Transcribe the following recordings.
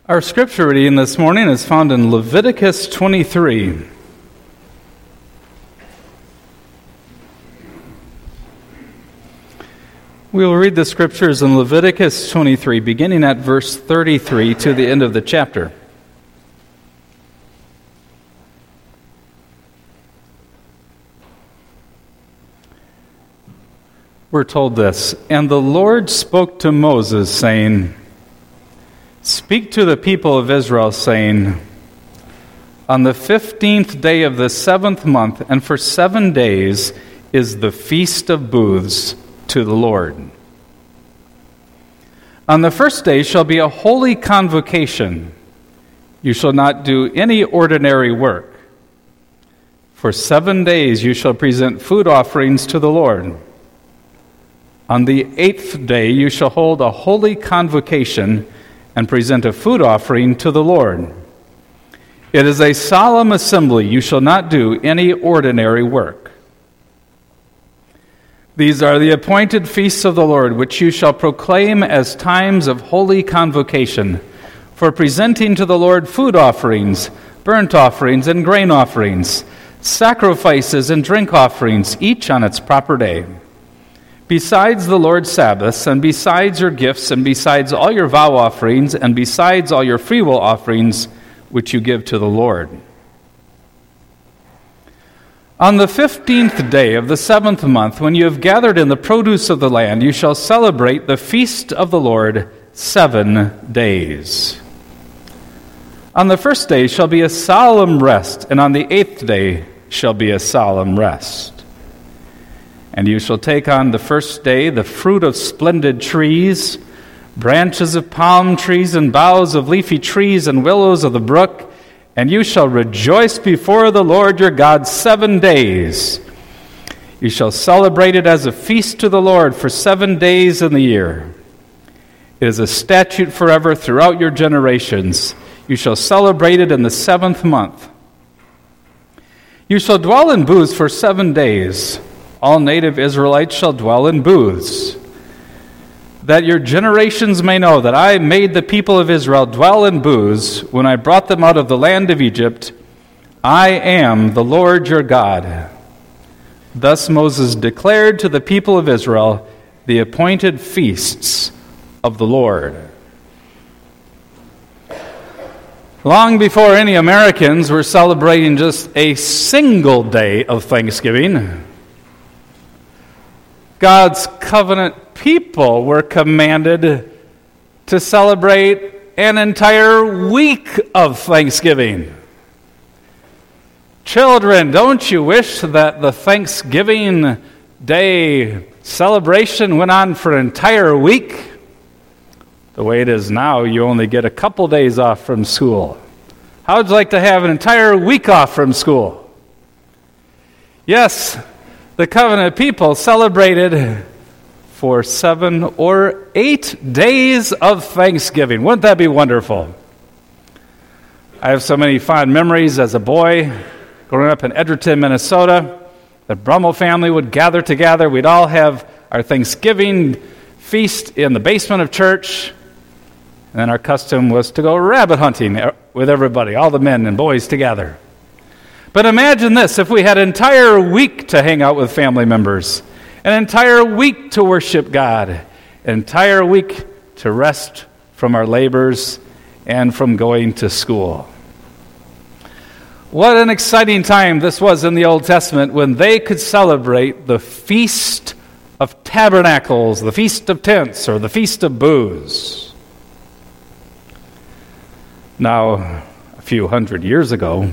Our scripture reading this morning is found in Leviticus 23. We will read the scriptures in Leviticus 23, beginning at verse 33 to the end of the chapter. We're told this, "And the Lord spoke to Moses, saying, Speak to the people of Israel, saying, On the 15th day of the 7th month, and for 7 days, is the Feast of Booths to the Lord. On the first day shall be a holy convocation. You shall not do any ordinary work. For 7 days you shall present food offerings to the Lord. On the 8th day you shall hold a holy convocation and present a food offering to the Lord. It is a solemn assembly. You shall not do any ordinary work. These are the appointed feasts of the Lord, which you shall proclaim as times of holy convocation, for presenting to the Lord food offerings, burnt offerings, and grain offerings, sacrifices and drink offerings, each on its proper day. Besides the Lord's Sabbaths, and besides your gifts, and besides all your vow offerings, and besides all your freewill offerings, which you give to the Lord. On the 15th day of the 7th month, when you have gathered in the produce of the land, you shall celebrate the feast of the Lord 7 days. On the first day shall be a solemn rest, and on the 8th day shall be a solemn rest. And you shall take on the first day the fruit of splendid trees, branches of palm trees, and boughs of leafy trees, and willows of the brook, and you shall rejoice before the Lord your God 7 days. You shall celebrate it as a feast to the Lord for 7 days in the year. It is a statute forever throughout your generations. You shall celebrate it in the 7th month. You shall dwell in booths for 7 days. All native Israelites shall dwell in booths, that your generations may know that I made the people of Israel dwell in booths when I brought them out of the land of Egypt. I am the Lord your God. Thus Moses declared to the people of Israel the appointed feasts of the Lord." Long before any Americans were celebrating just a single day of Thanksgiving, God's covenant people were commanded to celebrate an entire week of Thanksgiving. Children, don't you wish that the Thanksgiving Day celebration went on for an entire week? The way it is now, you only get a couple days off from school. How would you like to have an entire week off from school? Yes, the covenant people celebrated for 7 or 8 days of Thanksgiving. Wouldn't that be wonderful? I have so many fond memories as a boy growing up in Edgerton, Minnesota. The Brummel family would gather together. We'd all have our Thanksgiving feast in the basement of church. And then our custom was to go rabbit hunting with everybody, all the men and boys together. But imagine this, if we had an entire week to hang out with family members, an entire week to worship God, an entire week to rest from our labors and from going to school. What an exciting time this was in the Old Testament when they could celebrate the Feast of Tabernacles, the Feast of Tents, or the Feast of Booths. Now, a few hundred years ago,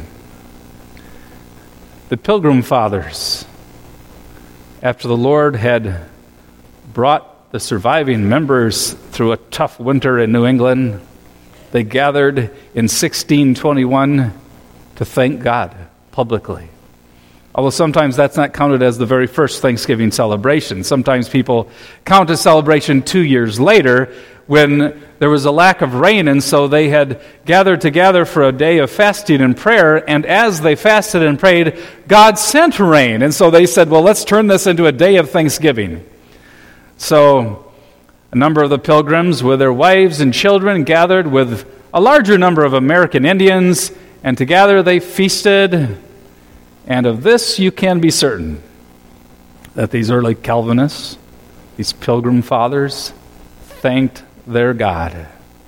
the Pilgrim Fathers, after the Lord had brought the surviving members through a tough winter in New England, they gathered in 1621 to thank God publicly. Although sometimes that's not counted as the very first Thanksgiving celebration. Sometimes people count a celebration 2 years later when there was a lack of rain, and so they had gathered together for a day of fasting and prayer, and as they fasted and prayed, God sent rain. And so they said, well, let's turn this into a day of thanksgiving. So a number of the pilgrims with their wives and children gathered with a larger number of American Indians, and together they feasted. And of this you can be certain, that these early Calvinists, these Pilgrim Fathers, thanked their God.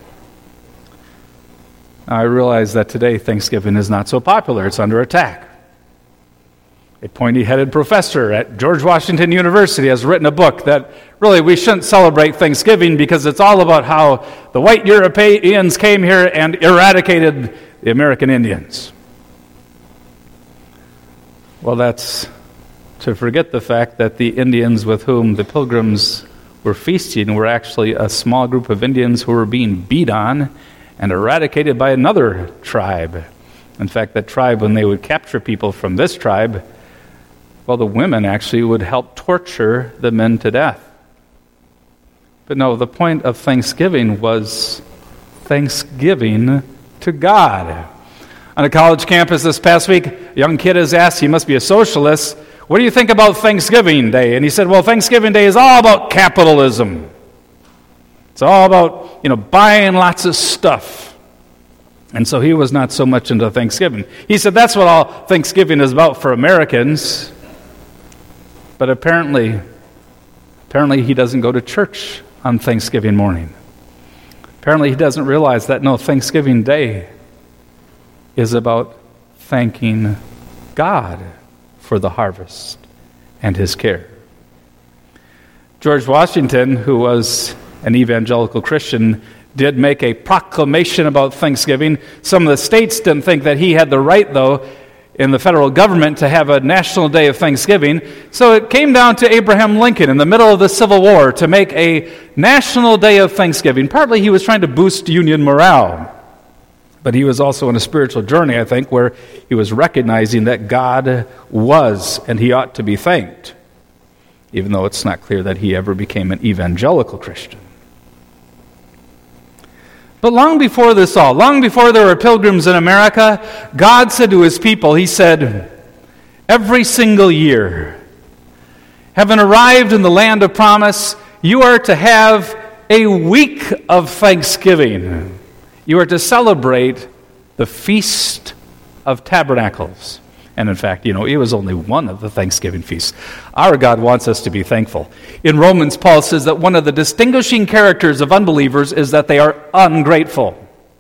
Now, I realize that today Thanksgiving is not so popular. It's under attack. A pointy-headed professor at George Washington University has written a book that really we shouldn't celebrate Thanksgiving because it's all about how the white Europeans came here and eradicated the American Indians. Well, that's to forget the fact that the Indians with whom the Pilgrims were feasting were actually a small group of Indians who were being beat on and eradicated by another tribe. In fact, that tribe, when they would capture people from this tribe, well, the women actually would help torture the men to death. But no, the point of Thanksgiving was thanksgiving to God. On a college campus this past week, a young kid is asked, he must be a socialist, what do you think about Thanksgiving Day? And he said, well, Thanksgiving Day is all about capitalism. It's all about, buying lots of stuff. And so he was not so much into Thanksgiving. He said that's what all Thanksgiving is about for Americans. But apparently he doesn't go to church on Thanksgiving morning. Apparently he doesn't realize that, no, Thanksgiving Day is about thanking God for the harvest and his care. George Washington, who was an evangelical Christian, did make a proclamation about Thanksgiving. Some of the states didn't think that he had the right, though, in the federal government to have a national day of Thanksgiving. So it came down to Abraham Lincoln in the middle of the Civil War to make a national day of Thanksgiving. Partly he was trying to boost Union morale. But he was also on a spiritual journey, I think, where he was recognizing that God was and he ought to be thanked, even though it's not clear that he ever became an evangelical Christian. But long before this all, long before there were pilgrims in America, God said to his people, he said, every single year, having arrived in the land of promise, you are to have a week of Thanksgiving. You are to celebrate the Feast of Tabernacles. And in fact, it was only one of the Thanksgiving feasts. Our God wants us to be thankful. In Romans, Paul says that one of the distinguishing characters of unbelievers is that they are ungrateful.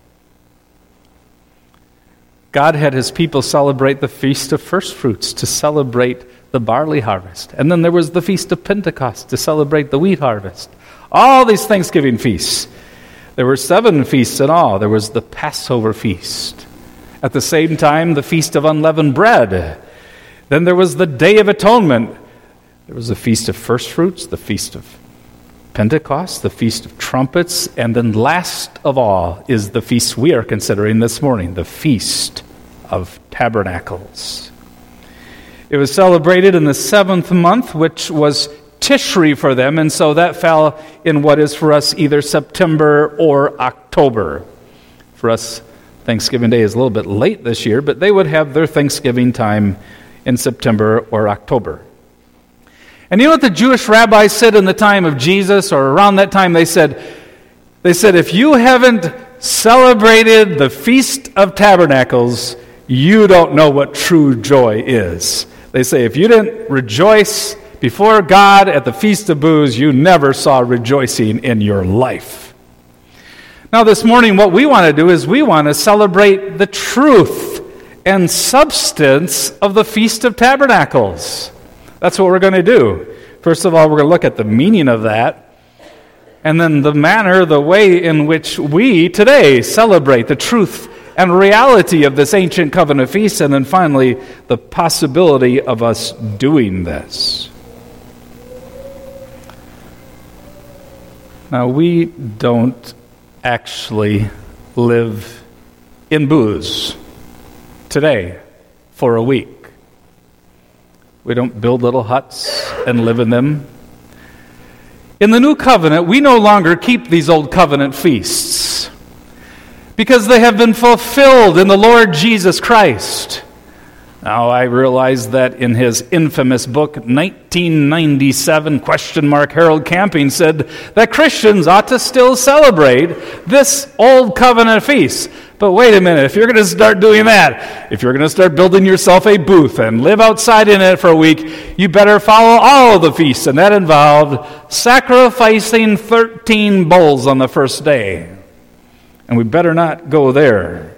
God had his people celebrate the Feast of First Fruits to celebrate the barley harvest. And then there was the Feast of Pentecost to celebrate the wheat harvest. All these Thanksgiving feasts. There were 7 feasts in all. There was the Passover feast. At the same time, the Feast of Unleavened Bread. Then there was the Day of Atonement. There was the Feast of First Fruits, the Feast of Pentecost, the Feast of Trumpets, and then last of all is the feast we are considering this morning, the Feast of Tabernacles. It was celebrated in the 7th month, which was Tishri for them, and so that fell in what is for us either September or October. For us, Thanksgiving Day is a little bit late this year, but they would have their Thanksgiving time in September or October. And you know what the Jewish rabbis said in the time of Jesus, or around that time? They said, if you haven't celebrated the Feast of Tabernacles, you don't know what true joy is. They say, if you didn't rejoice before God at the Feast of Booths, you never saw rejoicing in your life. Now this morning, what we want to do is we want to celebrate the truth and substance of the Feast of Tabernacles. That's what we're going to do. First of all, we're going to look at the meaning of that, and then the manner, the way in which we today celebrate the truth and reality of this ancient covenant feast, and then finally, the possibility of us doing this. Now, we don't actually live in booths today for a week. We don't build little huts and live in them. In the new covenant, we no longer keep these old covenant feasts because they have been fulfilled in the Lord Jesus Christ. Now, I realize that in his infamous book, 1997, Harold Camping said that Christians ought to still celebrate this Old Covenant feast. But wait a minute, if you're going to start doing that, if you're going to start building yourself a booth and live outside in it for a week, you better follow all of the feasts. And that involved sacrificing 13 bulls on the first day. And we better not go there.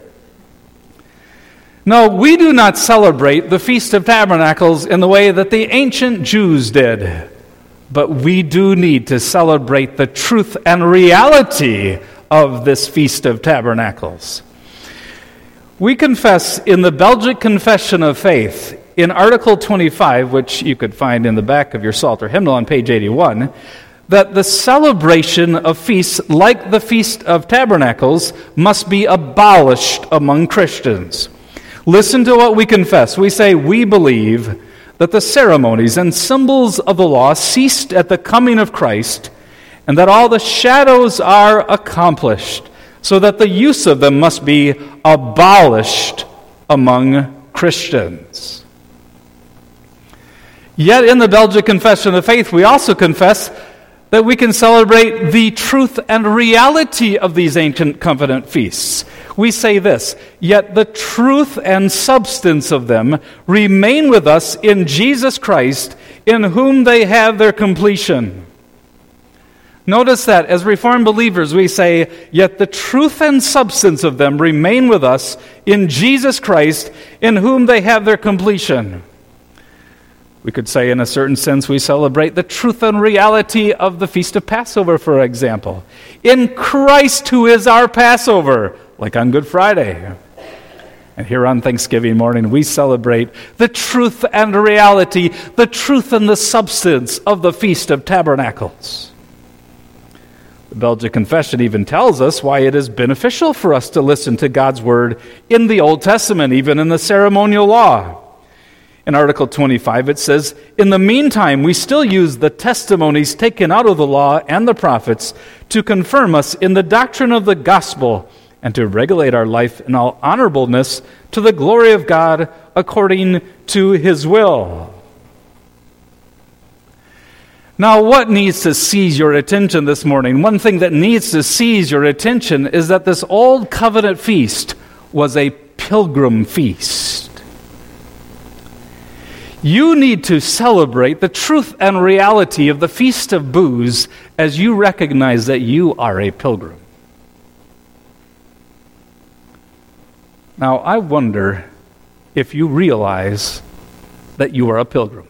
No, we do not celebrate the Feast of Tabernacles in the way that the ancient Jews did. But we do need to celebrate the truth and reality of this Feast of Tabernacles. We confess in the Belgic Confession of Faith, in Article 25, which you could find in the back of your Psalter hymnal on page 81, that the celebration of feasts like the Feast of Tabernacles must be abolished among Christians. Listen to what we confess. We say we believe that the ceremonies and symbols of the law ceased at the coming of Christ, and that all the shadows are accomplished, so that the use of them must be abolished among Christians. Yet in the Belgic Confession of Faith, we also confess that we can celebrate the truth and reality of these ancient covenant feasts. We say this, yet the truth and substance of them remain with us in Jesus Christ, in whom they have their completion. Notice that as Reformed believers we say, yet the truth and substance of them remain with us in Jesus Christ, in whom they have their completion. We could say in a certain sense we celebrate the truth and reality of the Feast of Passover, for example. In Christ who is our Passover, like on Good Friday. And here on Thanksgiving morning we celebrate the truth and reality, the truth and the substance of the Feast of Tabernacles. The Belgic Confession even tells us why it is beneficial for us to listen to God's Word in the Old Testament, even in the ceremonial law. In Article 25 it says, in the meantime we still use the testimonies taken out of the law and the prophets to confirm us in the doctrine of the gospel and to regulate our life in all honorableness to the glory of God according to His will. Now, what needs to seize your attention this morning? One thing that needs to seize your attention is that this Old Covenant feast was a pilgrim feast. You need to celebrate the truth and reality of the Feast of Booths as you recognize that you are a pilgrim. Now, I wonder if you realize that you are a pilgrim.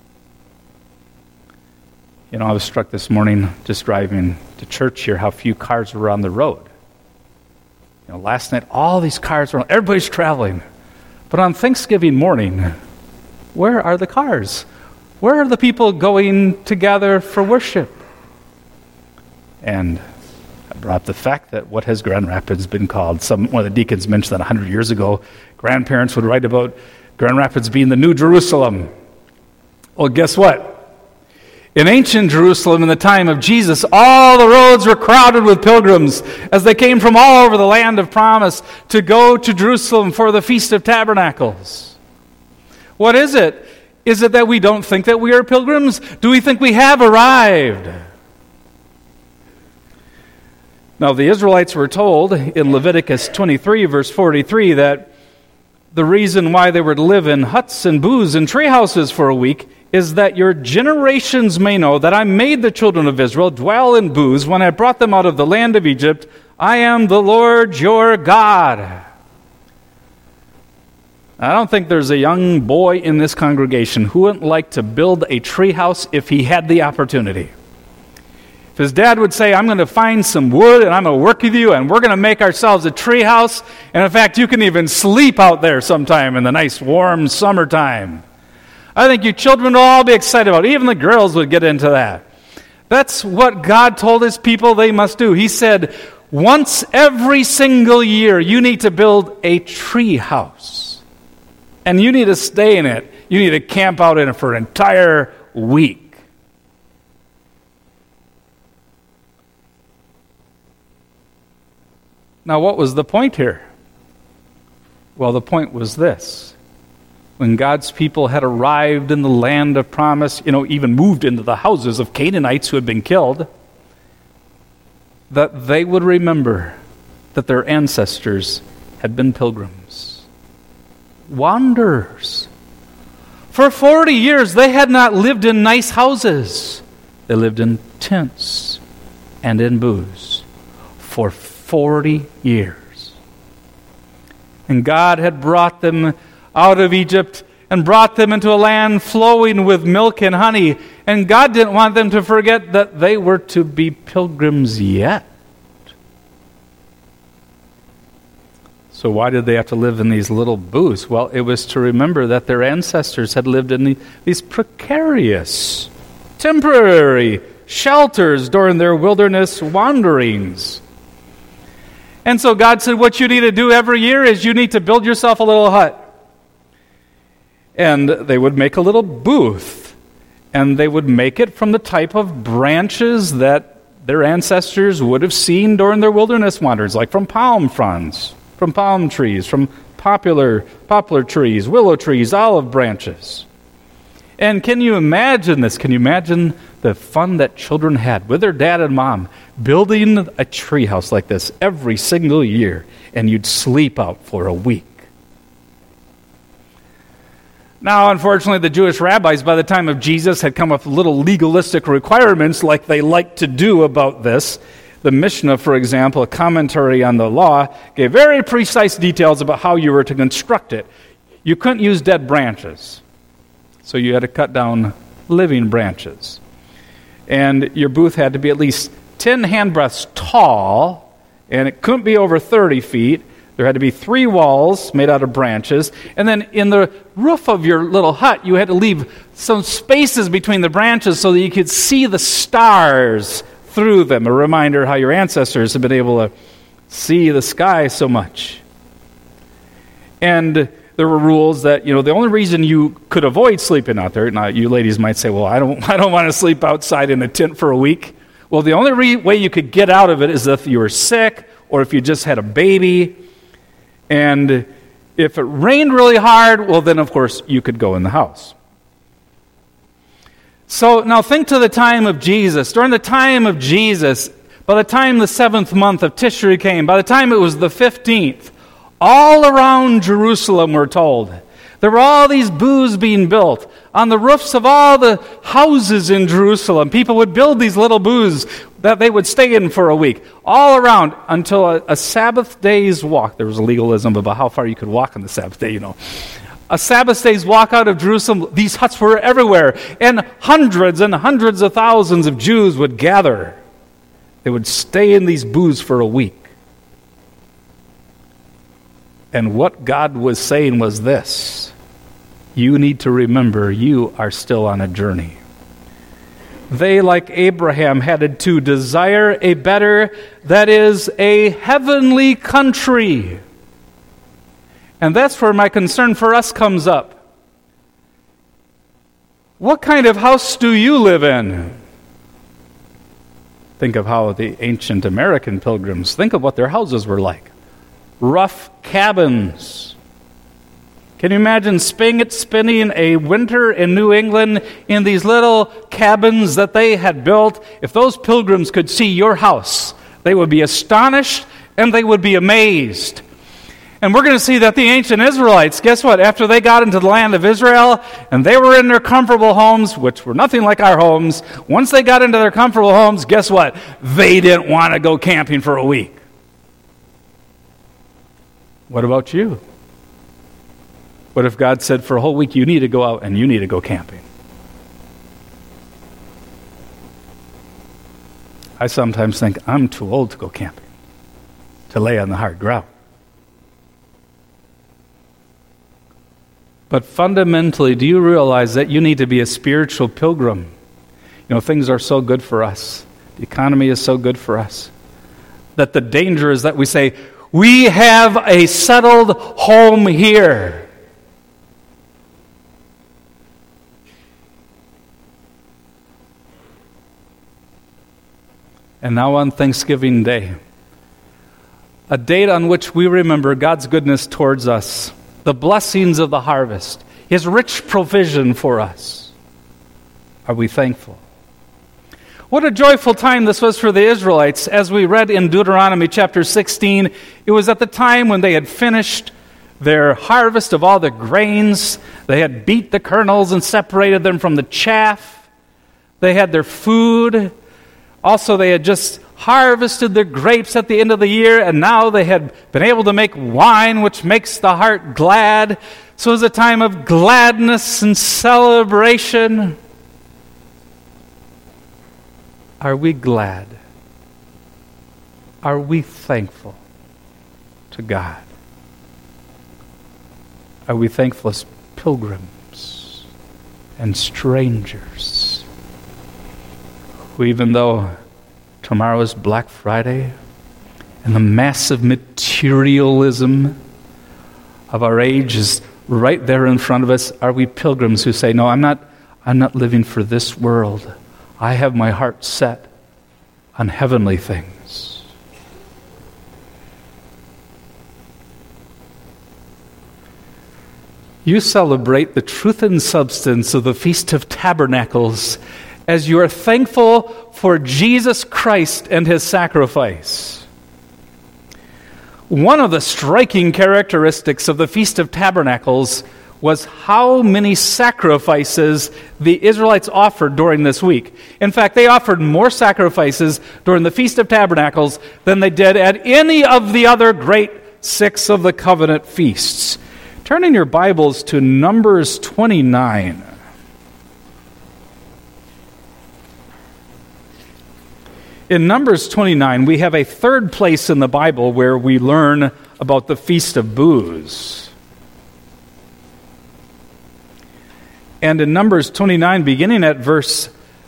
You know, I was struck this morning just driving to church here how few cars were on the road. You know, last night all these cars were, everybody's traveling. But on Thanksgiving morning, where are the cars? Where are the people going to gather for worship? And I brought up the fact that what has Grand Rapids been called? One of the deacons mentioned that 100 years ago, grandparents would write about Grand Rapids being the New Jerusalem. Well, guess what? In ancient Jerusalem in the time of Jesus, all the roads were crowded with pilgrims as they came from all over the land of promise to go to Jerusalem for the Feast of Tabernacles. What is it? Is it that we don't think that we are pilgrims? Do we think we have arrived? Now, the Israelites were told in Leviticus 23, verse 43, that the reason why they were to live in huts and booths and tree houses for a week is that your generations may know that I made the children of Israel dwell in booths when I brought them out of the land of Egypt. I am the Lord your God. I don't think there's a young boy in this congregation who wouldn't like to build a tree house if he had the opportunity. If his dad would say, I'm going to find some wood and I'm going to work with you and we're going to make ourselves a tree house. And in fact, you can even sleep out there sometime in the nice warm summertime. I think you children will all be excited about it. Even the girls would get into that. That's what God told His people they must do. He said, once every single year, you need to build a tree house. And you need to stay in it. You need to camp out in it for an entire week. Now, what was the point here? Well, the point was this. when God's people had arrived in the land of promise, even moved into the houses of Canaanites who had been killed, that they would remember that their ancestors had been pilgrims, wanderers. For 40 years, they had not lived in nice houses. They lived in tents and in booths for 40 years. And God had brought them out of Egypt and brought them into a land flowing with milk and honey. And God didn't want them to forget that they were to be pilgrims yet. So why did they have to live in these little booths? Well, it was to remember that their ancestors had lived in these precarious, temporary shelters during their wilderness wanderings. And so God said, what you need to do every year is you need to build yourself a little hut. And they would make a little booth. And they would make it from the type of branches that their ancestors would have seen during their wilderness wanderings, like from palm fronds, from palm trees, from poplar trees, willow trees, olive branches. And can you imagine this? Can you imagine the fun that children had with their dad and mom building a treehouse like this every single year, and you'd sleep out for a week? Now, unfortunately, the Jewish rabbis, by the time of Jesus, had come up with little legalistic requirements like they like to do about this. The Mishnah, for example, a commentary on the law, gave very precise details about how you were to construct it. You couldn't use dead branches, so you had to cut down living branches. And your booth had to be at least 10 handbreadths tall, and it couldn't be over 30 feet. There had to be 3 walls made out of branches. And then in the roof of your little hut, you had to leave some spaces between the branches so that you could see the stars through them. A reminder how your ancestors have been able to see the sky so much. And there were rules that, the only reason you could avoid sleeping out there, now you ladies might say, well, I don't want to sleep outside in a tent for a week. Well, the only way you could get out of it is if you were sick or if you just had a baby. And if it rained really hard, well, then, of course, you could go in the house. So now think to the time of Jesus. During the time of Jesus, by the time the 7th month of Tishri came, by the time it was the 15th, all around Jerusalem, we're told, there were all these booths being built on the roofs of all the houses in Jerusalem. People would build these little booths that they would stay in for a week, all around until a Sabbath day's walk. There was a legalism about how far you could walk on the Sabbath day, A Sabbath day's walk out of Jerusalem, these huts were everywhere, and hundreds of thousands of Jews would gather. They would stay in these booths for a week. And what God was saying was this: you need to remember you are still on a journey. They, like Abraham, had to desire a better, that is, a heavenly country. And that's where my concern for us comes up. What kind of house do you live in? Think of how the ancient American pilgrims, think of what their houses were like. Rough cabins. Can you imagine spending a winter in New England in these little cabins that they had built? If those pilgrims could see your house, they would be astonished and they would be amazed. And we're going to see that the ancient Israelites, guess what? After they got into the land of Israel and they were in their comfortable homes, which were nothing like our homes, once they got into their comfortable homes, guess what? They didn't want to go camping for a week. What about you? What if God said for a whole week you need to go out and you need to go camping? I sometimes think I'm too old to go camping, to lay on the hard ground. But fundamentally, do you realize that you need to be a spiritual pilgrim? Things are so good for us. The economy is so good for us. That the danger is that we say, we have a settled home here. And now on Thanksgiving Day, a date on which we remember God's goodness towards us, the blessings of the harvest. His rich provision for us. Are we thankful? What a joyful time this was for the Israelites. As we read in Deuteronomy chapter 16, it was at the time when they had finished their harvest of all the grains. They had beat the kernels and separated them from the chaff. They had their food. Also, they had just harvested their grapes at the end of the year, and now they had been able to make wine, which makes the heart glad. So it was a time of gladness and celebration. Are we glad? Are we thankful to God? Are we thankful as pilgrims and strangers who, even though tomorrow is Black Friday and the massive materialism of our age is right there in front of us, are we pilgrims who say, no, I'm not living for this world. I have my heart set on heavenly things. You celebrate the truth and substance of the Feast of Tabernacles as you are thankful for Jesus Christ and His sacrifice. One of the striking characteristics of the Feast of Tabernacles was how many sacrifices the Israelites offered during this week. In fact, they offered more sacrifices during the Feast of Tabernacles than they did at any of the other great 6 of the covenant feasts. Turn in your Bibles to Numbers 29. In Numbers 29, we have a third place in the Bible where we learn about the Feast of Booths. And in Numbers 29, beginning at verse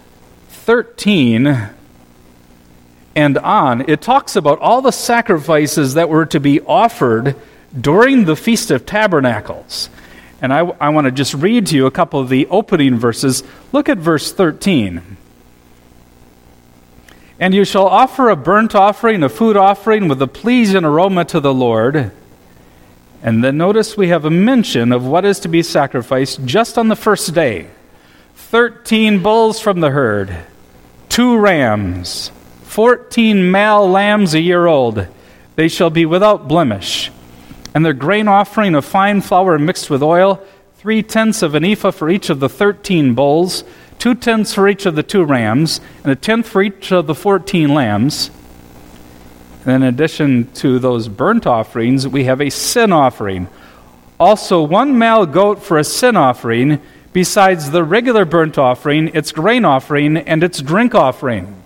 13 and on, it talks about all the sacrifices that were to be offered during the Feast of Tabernacles. And I want to just read to you a couple of the opening verses. Look at verse 13. And you shall offer a burnt offering, a food offering with a pleasing aroma to the Lord. And then notice we have a mention of what is to be sacrificed just on the first day. 13 bulls from the herd, 2 rams, 14 male lambs a year old. They shall be without blemish. And their grain offering of fine flour mixed with oil, 3/10 of an ephah for each of the 13 bulls, 2/10 for each of the 2 rams, and a 10th for each of the 14 lambs. And in addition to those burnt offerings, we have a sin offering. Also 1 male goat for a sin offering, besides the regular burnt offering, its grain offering, and its drink offering.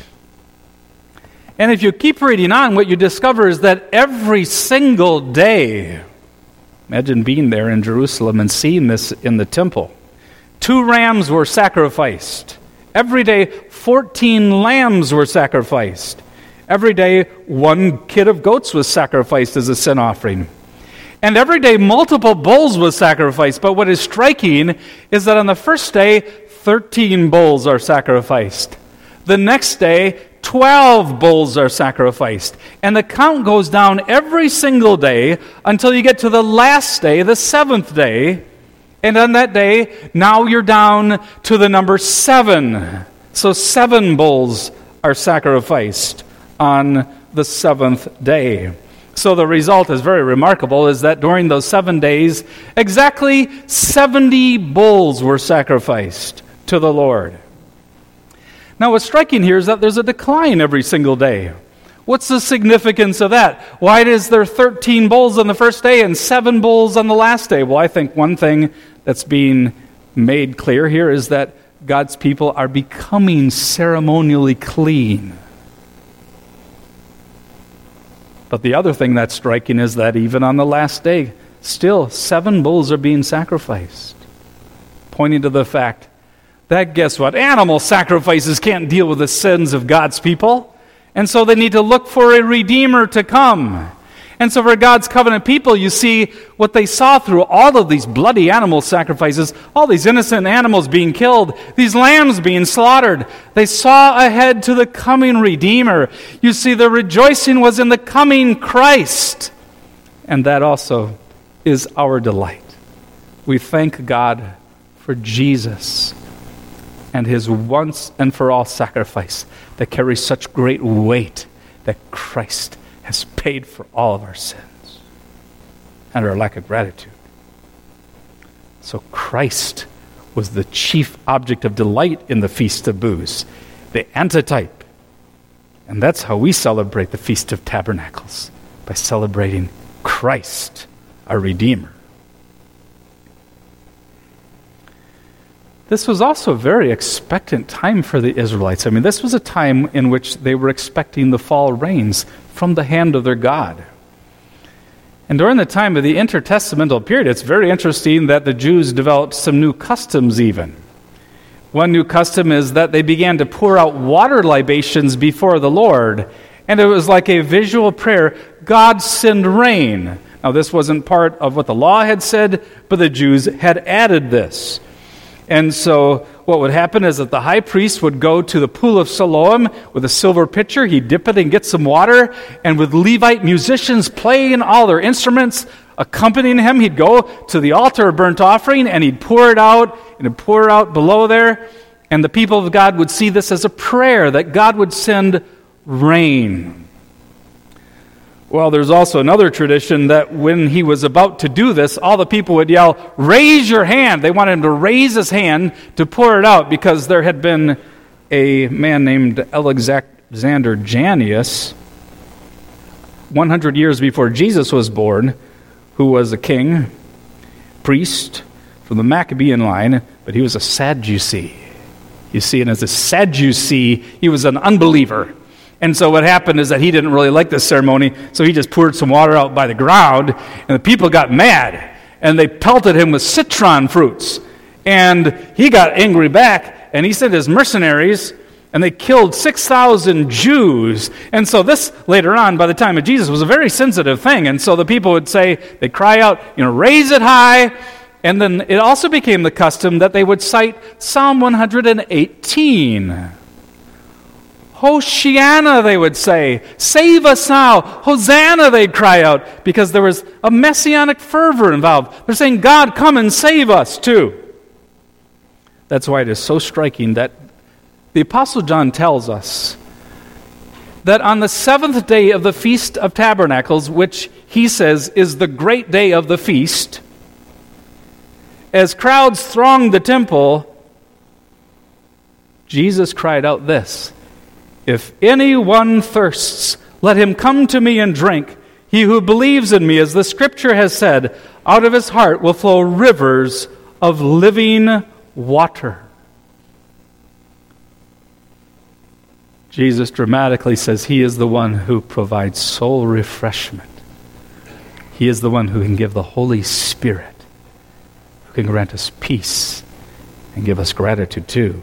And if you keep reading on, what you discover is that every single day, imagine being there in Jerusalem and seeing this in the temple, 2 rams were sacrificed. Every day, 14 lambs were sacrificed. Every day, 1 kid of goats was sacrificed as a sin offering. And every day, multiple bulls was sacrificed. But what is striking is that on the first day, 13 bulls are sacrificed. The next day, 12 bulls are sacrificed. And the count goes down every single day until you get to the last day, the 7th day. And on that day, now you're down to the number 7. So 7 bulls are sacrificed on the 7th day. So the result is very remarkable, is that during those 7 days, exactly 70 bulls were sacrificed to the Lord. Now what's striking here is that there's a decline every single day. What's the significance of that? Why is there 13 bulls on the first day and 7 bulls on the last day? Well, I think one thing that's being made clear here is that God's people are becoming ceremonially clean. But the other thing that's striking is that even on the last day, still 7 bulls are being sacrificed, pointing to the fact that, guess what? Animal sacrifices can't deal with the sins of God's people, and so they need to look for a Redeemer to come. And so for God's covenant people, you see what they saw through all of these bloody animal sacrifices, all these innocent animals being killed, these lambs being slaughtered. They saw ahead to the coming Redeemer. You see, the rejoicing was in the coming Christ. And that also is our delight. We thank God for Jesus and his once and for all sacrifice that carries such great weight that Christ has paid for all of our sins and our lack of gratitude. So Christ was the chief object of delight in the Feast of Booths, the antitype. And that's how we celebrate the Feast of Tabernacles, by celebrating Christ, our Redeemer. This was also a very expectant time for the Israelites. I mean, this was a time in which they were expecting the fall rains from the hand of their God. And during the time of the intertestamental period, it's very interesting that the Jews developed some new customs even. One new custom is that they began to pour out water libations before the Lord. And it was like a visual prayer, God send rain. Now, this wasn't part of what the law had said, but the Jews had added this. And so what would happen is that the high priest would go to the pool of Siloam with a silver pitcher. He'd dip it and get some water. And with Levite musicians playing all their instruments, accompanying him, he'd go to the altar of burnt offering and he'd pour it out, and it'd pour out below there. And the people of God would see this as a prayer that God would send rain. Well, there's also another tradition that when he was about to do this, all the people would yell, "Raise your hand." They wanted him to raise his hand to pour it out because there had been a man named Alexander Jannaeus 100 years before Jesus was born, who was a king, priest from the Maccabean line, but he was a Sadducee. You see, and as a Sadducee, he was an unbeliever. And so what happened is that he didn't really like this ceremony, so he just poured some water out by the ground, and the people got mad, and they pelted him with citron fruits. And he got angry back, and he sent his mercenaries, and they killed 6,000 Jews. And so this, later on, by the time of Jesus, was a very sensitive thing. And so the people would say, they cry out, raise it high. And then it also became the custom that they would cite Psalm 118. Hoshiana, they would say. Save us now. Hosanna, they'd cry out, because there was a messianic fervor involved. They're saying, God, come and save us too. That's why it is so striking that the Apostle John tells us that on the seventh day of the Feast of Tabernacles, which he says is the great day of the feast, as crowds thronged the temple, Jesus cried out this, "If anyone thirsts, let him come to me and drink. He who believes in me, as the Scripture has said, out of his heart will flow rivers of living water." Jesus dramatically says he is the one who provides soul refreshment. He is the one who can give the Holy Spirit, who can grant us peace and give us gratitude too.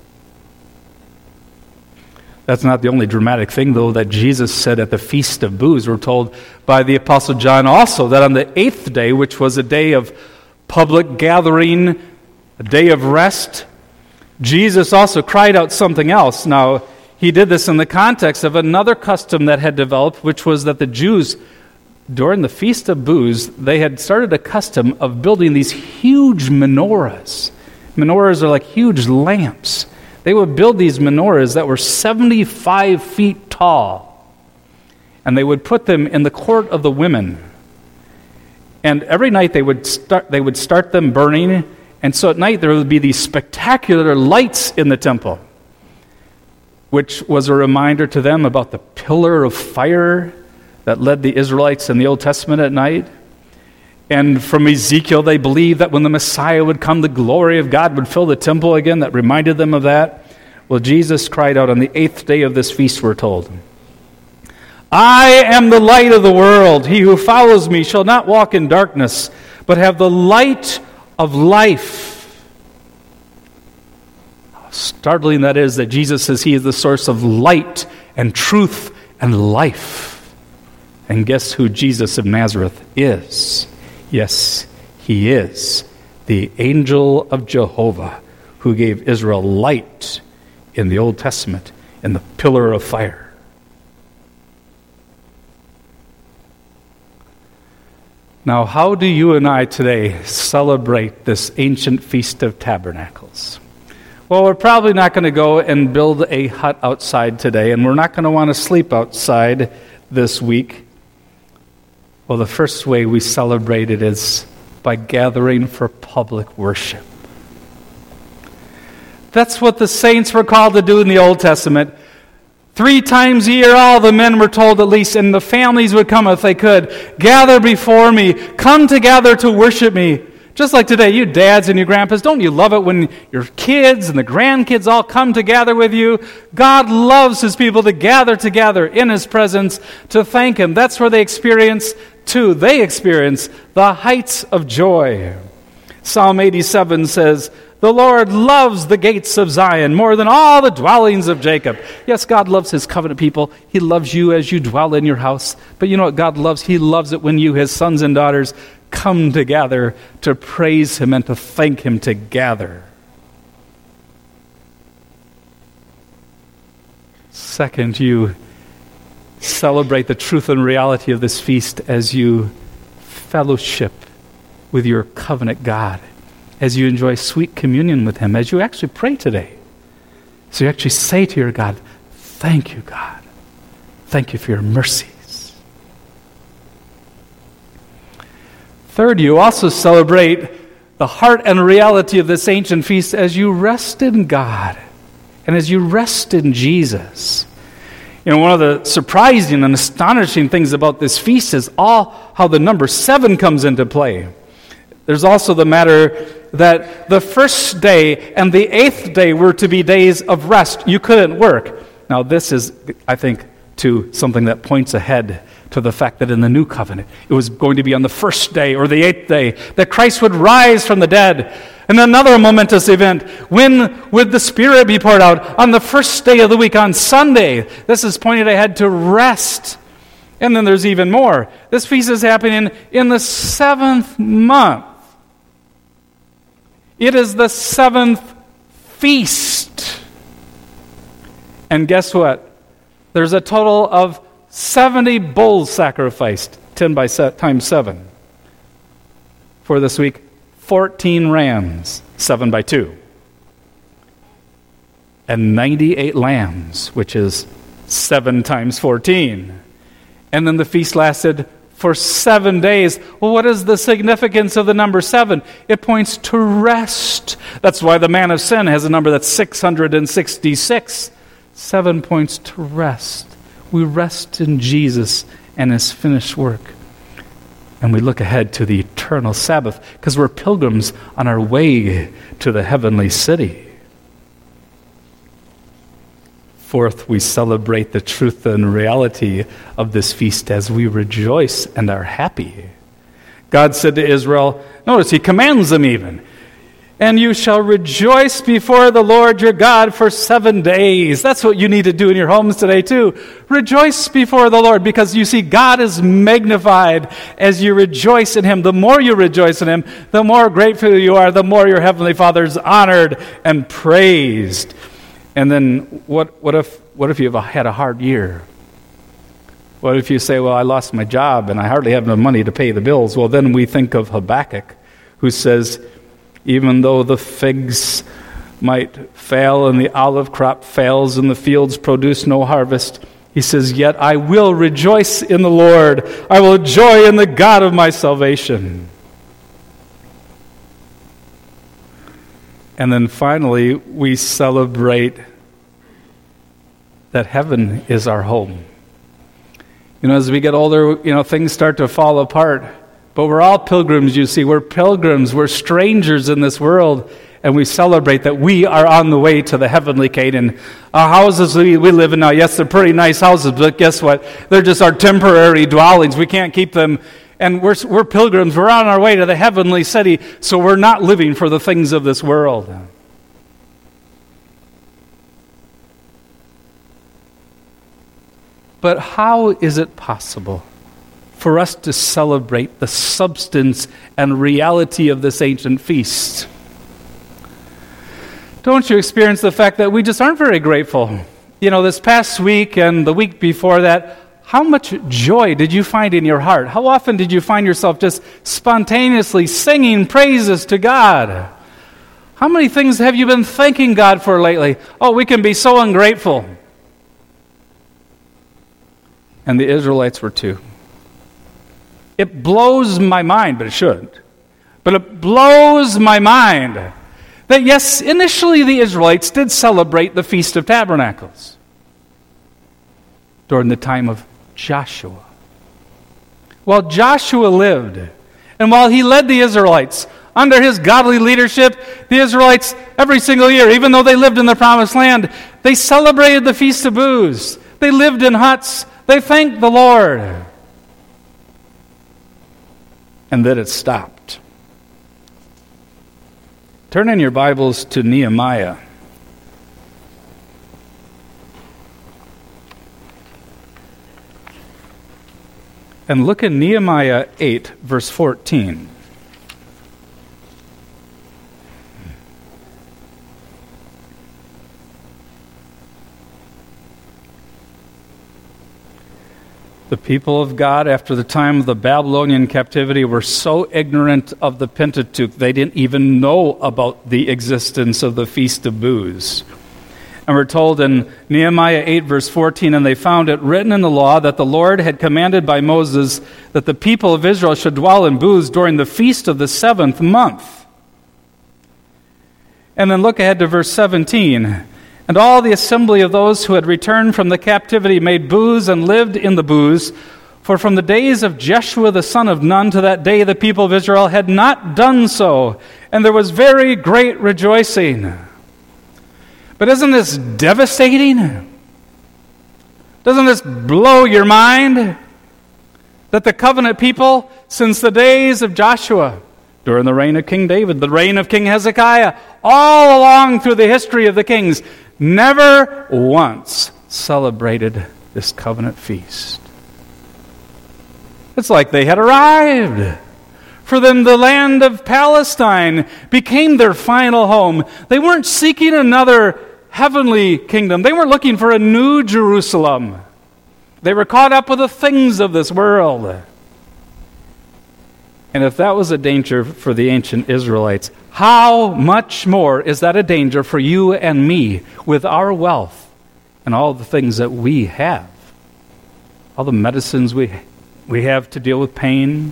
That's not the only dramatic thing, though, that Jesus said at the Feast of Booths. We're told by the Apostle John also that on the 8th day, which was a day of public gathering, a day of rest, Jesus also cried out something else. Now, he did this in the context of another custom that had developed, which was that the Jews, during the Feast of Booths, they had started a custom of building these huge menorahs. Menorahs are like huge lamps. They would build these menorahs that were 75 feet tall, and they would put them in the court of the women. And every night they would start them burning, and so at night there would be these spectacular lights in the temple, which was a reminder to them about the pillar of fire that led the Israelites in the Old Testament at night. And from Ezekiel, they believed that when the Messiah would come, the glory of God would fill the temple again. That reminded them of that. Well, Jesus cried out on the 8th day of this feast, we're told, "I am the light of the world. He who follows me shall not walk in darkness, but have the light of life." How startling that is, that Jesus says he is the source of light and truth and life. And guess who Jesus of Nazareth is? Yes, he is the angel of Jehovah who gave Israel light in the Old Testament in the pillar of fire. Now, how do you and I today celebrate this ancient Feast of Tabernacles? Well, we're probably not going to go and build a hut outside today, and we're not going to want to sleep outside this week. Well, the first way we celebrate it is by gathering for public worship. That's what the saints were called to do in the Old Testament. 3 times a year, all the men were told at least, and the families would come if they could. Gather before me. Come together to worship me. Just like today, you dads and your grandpas, don't you love it when your kids and the grandkids all come together with you? God loves His people to gather together in His presence to thank Him. That's where they experience, too. They experience the heights of joy. Psalm 87 says, "The Lord loves the gates of Zion more than all the dwellings of Jacob." Yes, God loves His covenant people. He loves you as you dwell in your house. But you know what God loves? He loves it when you, His sons and daughters, come together to praise Him and to thank Him together. Second, you celebrate the truth and reality of this feast as you fellowship with your covenant God, as you enjoy sweet communion with Him, as you actually pray today. So you actually say to your God, "Thank you, God. Thank you for your mercies." Third, you also celebrate the heart and reality of this ancient feast as you rest in God and as you rest in Jesus. You know, one of the surprising and astonishing things about this feast is how the number 7 comes into play. There's also the matter that the first day and the 8th day were to be days of rest. You couldn't work. Now, this is, I think, to something that points ahead to the fact that in the new covenant, it was going to be on the first day or the 8th day that Christ would rise from the dead. And another momentous event, when would the Spirit be poured out? On the first day of the week, on Sunday. This is pointed ahead to rest. And then there's even more. This feast is happening in the 7th month. It is the 7th feast. And guess what? There's a total of 70 bulls sacrificed, 10 times 7. For this week, 14 rams, 7 by 2. And 98 lambs, which is 7 times 14. And then the feast lasted for 7 days. Well, what is the significance of the number 7? It points to rest. That's why the man of sin has a number that's 666. 7 points to rest. We rest in Jesus and His finished work. And we look ahead to the eternal Sabbath because we're pilgrims on our way to the heavenly city. Fourth, we celebrate the truth and reality of this feast as we rejoice and are happy. God said to Israel, notice He commands them even, "And you shall rejoice before the Lord your God for 7 days." That's what you need to do in your homes today too. Rejoice before the Lord, because you see God is magnified as you rejoice in Him. The more you rejoice in Him, the more grateful you are, the more your Heavenly Father is honored and praised. And then what if you've had a hard year? What if you say, "Well, I lost my job and I hardly have enough money to pay the bills?" Well, then we think of Habakkuk, who says, "Even though the figs might fail and the olive crop fails and the fields produce no harvest," he says, "Yet I will rejoice in the Lord. I will joy in the God of my salvation." And then finally, we celebrate that heaven is our home. You know, as we get older, things start to fall apart. But we're all pilgrims, you see. We're pilgrims. We're strangers in this world. And we celebrate that we are on the way to the heavenly Canaan. Our houses we live in now, yes, they're pretty nice houses, but guess what? They're just our temporary dwellings. We can't keep them. And we're pilgrims. We're on our way to the heavenly city, so we're not living for the things of this world. But how is it possible for us to celebrate the substance and reality of this ancient feast? Don't you experience the fact that we just aren't very grateful? This past week and the week before that, how much joy did you find in your heart? How often did you find yourself just spontaneously singing praises to God? How many things have you been thanking God for lately? Oh, we can be so ungrateful. And the Israelites were too. It blows my mind, but it shouldn't. But it blows my mind that, yes, initially the Israelites did celebrate the Feast of Tabernacles during the time of Joshua. While Joshua lived, and while he led the Israelites, under his godly leadership, the Israelites, every single year, even though they lived in the Promised Land, they celebrated the Feast of Booths. They lived in huts. They thanked the Lord. And then it stopped. Turn in your Bibles to Nehemiah. And look at Nehemiah 8, verse 14. The people of God, after the time of the Babylonian captivity, were so ignorant of the Pentateuch, they didn't even know about the existence of the Feast of Booths. And we're told in Nehemiah 8, verse 14, and they found it written in the law that the Lord had commanded by Moses that the people of Israel should dwell in booths during the feast of the 7th month. And then look ahead to verse 17. And all the assembly of those who had returned from the captivity made booths and lived in the booths. For from the days of Jeshua the son of Nun to that day the people of Israel had not done so. And there was very great rejoicing. But isn't this devastating? Doesn't this blow your mind? That the covenant people, since the days of Joshua, during the reign of King David, the reign of King Hezekiah, all along through the history of the kings, never once celebrated this covenant feast. It's like they had arrived. For them, the land of Palestine became their final home. They weren't seeking another heavenly kingdom. They weren't looking for a new Jerusalem. They were caught up with the things of this world. And if that was a danger for the ancient Israelites, how much more is that a danger for you and me with our wealth and all the things that we have? All the medicines we have to deal with pain.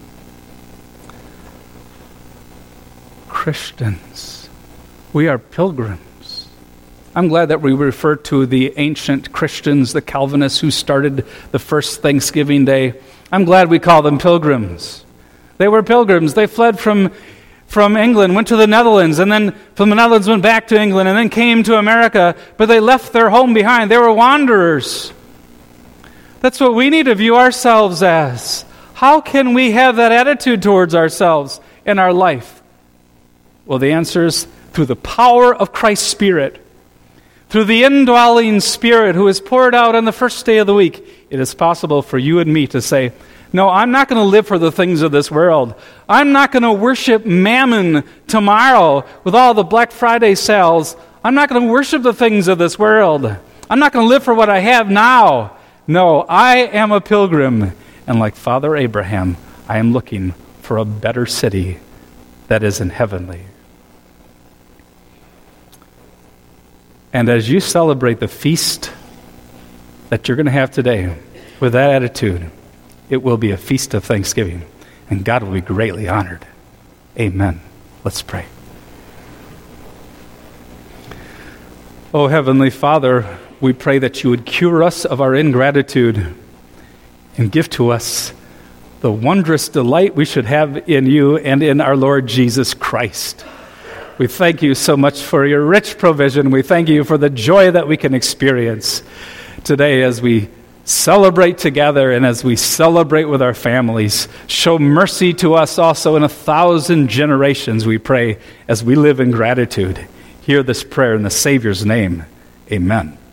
Christians, we are pilgrims. I'm glad that we refer to the ancient Christians, the Calvinists who started the first Thanksgiving Day. I'm glad we call them pilgrims. They were pilgrims. They fled from England, went to the Netherlands, and then from the Netherlands went back to England, and then came to America, but they left their home behind. They were wanderers. That's what we need to view ourselves as. How can we have that attitude towards ourselves in our life? Well, the answer is through the power of Christ's Spirit. Through the indwelling Spirit who is poured out on the first day of the week, it is possible for you and me to say, no, I'm not going to live for the things of this world. I'm not going to worship mammon tomorrow with all the Black Friday sales. I'm not going to worship the things of this world. I'm not going to live for what I have now. No, I am a pilgrim. And like Father Abraham, I am looking for a better city that is in heavenly. And as you celebrate the feast that you're going to have today with that attitude, it will be a feast of thanksgiving, and God will be greatly honored. Amen. Let's pray. Oh, Heavenly Father, we pray that you would cure us of our ingratitude and give to us the wondrous delight we should have in you and in our Lord Jesus Christ. We thank you so much for your rich provision. We thank you for the joy that we can experience today as we celebrate together and as we celebrate with our families. Show mercy to us also in 1,000 generations, we pray, as we live in gratitude. Hear this prayer in the Savior's name. Amen.